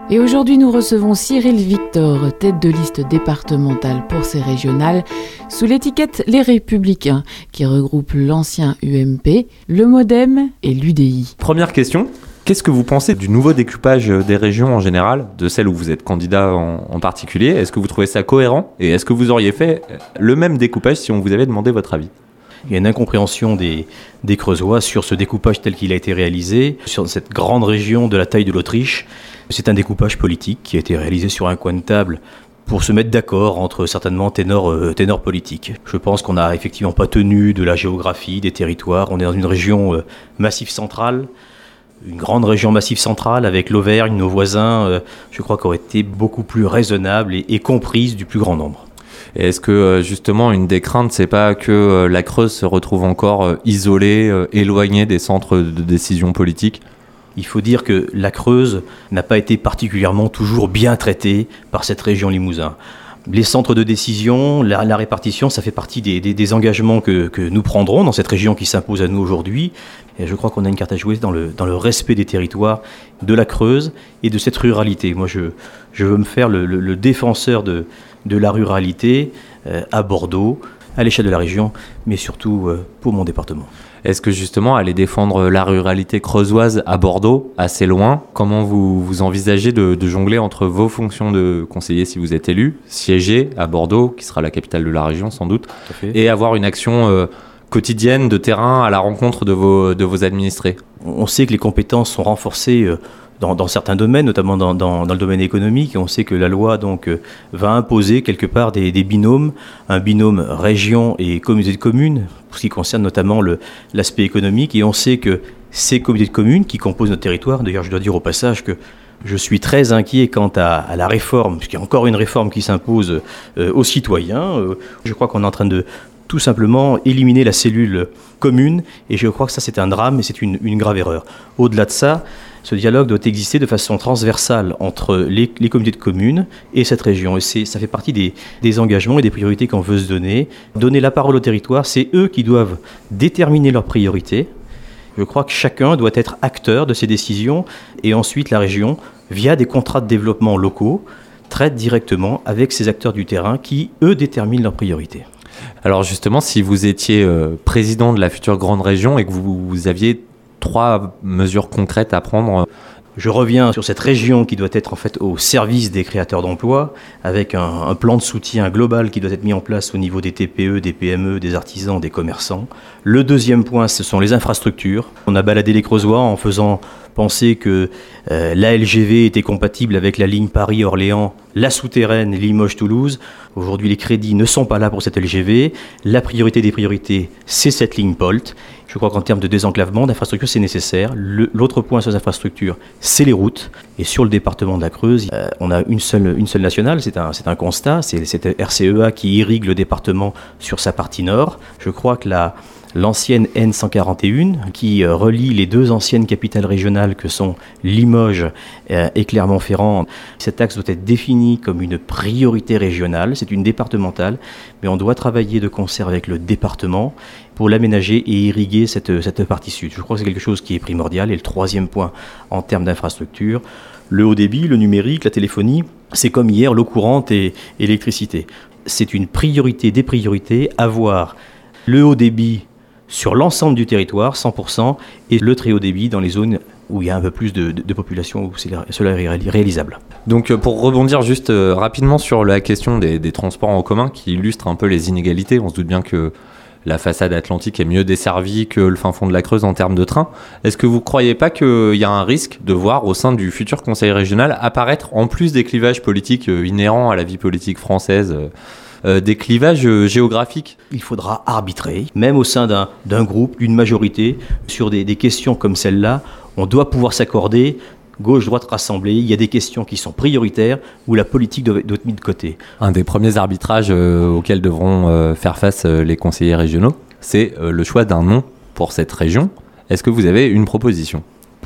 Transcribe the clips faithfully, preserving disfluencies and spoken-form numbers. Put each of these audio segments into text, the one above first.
Et aujourd'hui, nous recevons Cyril Victor, tête de liste départementale pour ces régionales, sous l'étiquette Les Républicains, qui regroupe l'ancien U M P, le MoDem et l'U D I. Première question, qu'est-ce que vous pensez du nouveau découpage des régions en général, de celles où vous êtes candidat en, en particulier? Est-ce que vous trouvez ça cohérent? Et est-ce que vous auriez fait le même découpage si on vous avait demandé votre avis? Il y a une incompréhension des, des Creusois sur ce découpage tel qu'il a été réalisé, sur cette grande région de la taille de l'Autriche. C'est un découpage politique qui a été réalisé sur un coin de table pour se mettre d'accord entre certainement ténors, euh, ténors politiques. Je pense qu'on n'a effectivement pas tenu de la géographie, des territoires. On est dans une région euh, massif centrale, une grande région massif centrale avec l'Auvergne, nos voisins, euh, je crois qu'aurait été beaucoup plus raisonnable et, et comprise du plus grand nombre. Et est-ce que justement une des craintes, c'est pas que la Creuse se retrouve encore isolée, éloignée des centres de décision politique? Il faut dire que la Creuse n'a pas été particulièrement toujours bien traitée par cette région Limousin. Les centres de décision, la, la répartition, ça fait partie des, des, des engagements que, que nous prendrons dans cette région qui s'impose à nous aujourd'hui. Et je crois qu'on a une carte à jouer dans le, dans le respect des territoires de la Creuse et de cette ruralité. Moi, je, je veux me faire le, le, le défenseur de, de la ruralité euh, à Bordeaux, à l'échelle de la région, mais surtout euh, pour mon département. Est-ce que justement aller défendre la ruralité creusoise à Bordeaux, assez loin, comment vous, vous envisagez de, de jongler entre vos fonctions de conseiller si vous êtes élu, siéger à Bordeaux, qui sera la capitale de la région sans doute, et avoir une action euh, quotidienne de terrain à la rencontre de vos, de vos administrés? On sait que les compétences sont renforcées euh, Dans, dans certains domaines, notamment dans, dans, dans le domaine économique, et on sait que la loi donc euh, va imposer quelque part des, des binômes, un binôme région et communauté de communes, pour ce qui concerne notamment le, l'aspect économique, et on sait que ces communautés de communes qui composent notre territoire, d'ailleurs je dois dire au passage que je suis très inquiet quant à, à la réforme, puisqu'il y a encore une réforme qui s'impose euh, aux citoyens. Euh, je crois qu'on est en train de tout simplement éliminer la cellule commune, et je crois que ça c'est un drame et c'est une, une grave erreur. Au-delà de ça, ce dialogue doit exister de façon transversale entre les, les comités de communes et cette région. Et c'est, ça fait partie des, des engagements et des priorités qu'on veut se donner. Donner la parole au territoire, c'est eux qui doivent déterminer leurs priorités. Je crois que chacun doit être acteur de ces décisions. Et ensuite, la région, via des contrats de développement locaux, traite directement avec ces acteurs du terrain qui, eux, déterminent leurs priorités. Alors justement, si vous étiez euh, président de la future grande région et que vous, vous aviez trois mesures concrètes à prendre. Je reviens sur cette région qui doit être en fait au service des créateurs d'emplois, avec un, un plan de soutien global qui doit être mis en place au niveau des T P E, des P M E, des artisans, des commerçants. Le deuxième point, ce sont les infrastructures. On a baladé les Creusois en faisant penser que euh, l'A L G V était compatible avec la ligne Paris-Orléans, la souterraine Limoges-Toulouse. Aujourd'hui, les crédits ne sont pas là pour cette L G V. La priorité des priorités, c'est cette ligne P O L T. Je crois qu'en termes de désenclavement, d'infrastructures, c'est nécessaire. Le, l'autre point sur les infrastructures, c'est les routes. Et sur le département de la Creuse, euh, on a une seule, une seule nationale, c'est un, c'est un constat. C'est cette R C E A qui irrigue le département sur sa partie nord. Je crois que la... L'ancienne N cent quarante et un, qui euh, relie les deux anciennes capitales régionales que sont Limoges euh, et Clermont-Ferrand. Cet axe doit être défini comme une priorité régionale, c'est une départementale, mais on doit travailler de concert avec le département pour l'aménager et irriguer cette, cette partie sud. Je crois que c'est quelque chose qui est primordial. Et le troisième point en termes d'infrastructure, le haut débit, le numérique, la téléphonie, c'est comme hier, l'eau courante et, et l'électricité. C'est une priorité des priorités, avoir le haut débit sur l'ensemble du territoire, cent pour cent, et le très haut débit dans les zones où il y a un peu plus de, de, de population, où c'est, cela est réalisable. Donc pour rebondir juste euh, rapidement sur la question des, des transports en commun qui illustre un peu les inégalités, on se doute bien que la façade atlantique est mieux desservie que le fin fond de la Creuse en termes de train. Est-ce que vous ne croyez pas qu'il y a un risque de voir au sein du futur conseil régional apparaître, en plus des clivages politiques euh, inhérents à la vie politique française, euh, Euh, des clivages euh, géographiques? Il faudra arbitrer, même au sein d'un, d'un groupe, d'une majorité, sur des, des questions comme celle-là. On doit pouvoir s'accorder, gauche, droite, rassemblée. Il y a des questions qui sont prioritaires où la politique doit, doit être mise de côté. Un des premiers arbitrages euh, auxquels devront euh, faire face euh, les conseillers régionaux, c'est euh, le choix d'un nom pour cette région. Est-ce que vous avez une proposition ?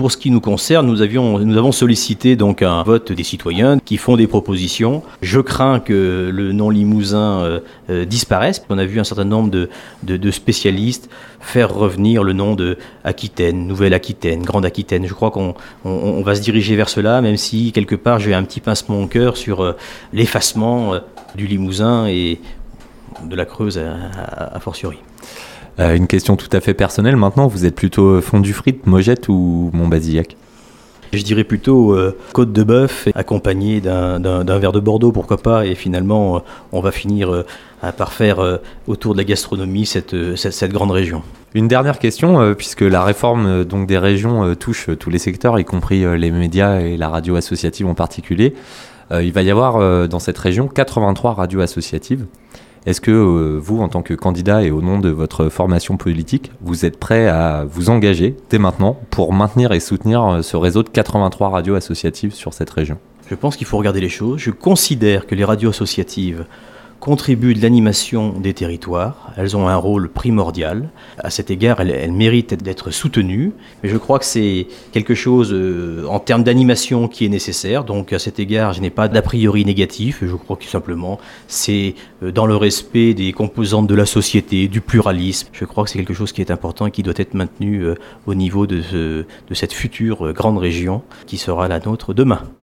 Pour ce qui nous concerne, nous, avions, nous avons sollicité donc un vote des citoyens qui font des propositions. Je crains que le nom Limousin euh, euh, disparaisse. On a vu un certain nombre de, de, de spécialistes faire revenir le nom de Aquitaine, Nouvelle-Aquitaine, Grande-Aquitaine. Je crois qu'on on, on va se diriger vers cela, même si quelque part j'ai un petit pincement au cœur sur euh, l'effacement euh, du Limousin et de la Creuse à, à, à fortiori. Euh, une question tout à fait personnelle maintenant, vous êtes plutôt fondue frite, Mogette ou Montbazillac ? Je dirais plutôt euh, côte de bœuf accompagnée d'un, d'un, d'un verre de Bordeaux, pourquoi pas, et finalement euh, on va finir euh, par faire euh, autour de la gastronomie cette, cette, cette grande région. Une dernière question, euh, puisque la réforme euh, donc, des régions euh, touche euh, tous les secteurs, y compris euh, les médias et la radio associative en particulier. Euh, il va y avoir euh, dans cette région quatre-vingt-trois radios associatives. Est-ce que euh, vous, en tant que candidat et au nom de votre formation politique, vous êtes prêt à vous engager dès maintenant pour maintenir et soutenir euh, ce réseau de quatre-vingt-trois radios associatives sur cette région ? Je pense qu'il faut regarder les choses. Je considère que les radios associatives contribuent de l'animation des territoires. Elles ont un rôle primordial. À cet égard, elles, elles méritent d'être soutenues. Mais je crois que c'est quelque chose euh, en termes d'animation qui est nécessaire. Donc à cet égard, je n'ai pas d'a priori négatif. Je crois que simplement, c'est euh, dans le respect des composantes de la société, du pluralisme. Je crois que c'est quelque chose qui est important et qui doit être maintenu euh, au niveau de, ce, de cette future euh, grande région qui sera la nôtre demain.